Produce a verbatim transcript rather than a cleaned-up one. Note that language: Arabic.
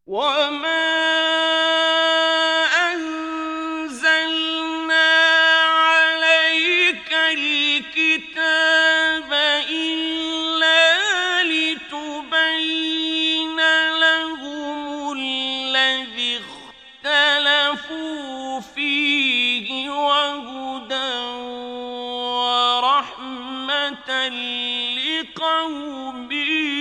وما أنزلنا عليك الكتاب إلا لتبين لهم الذي اختلفوا فيه وهدى ورحمة لقوم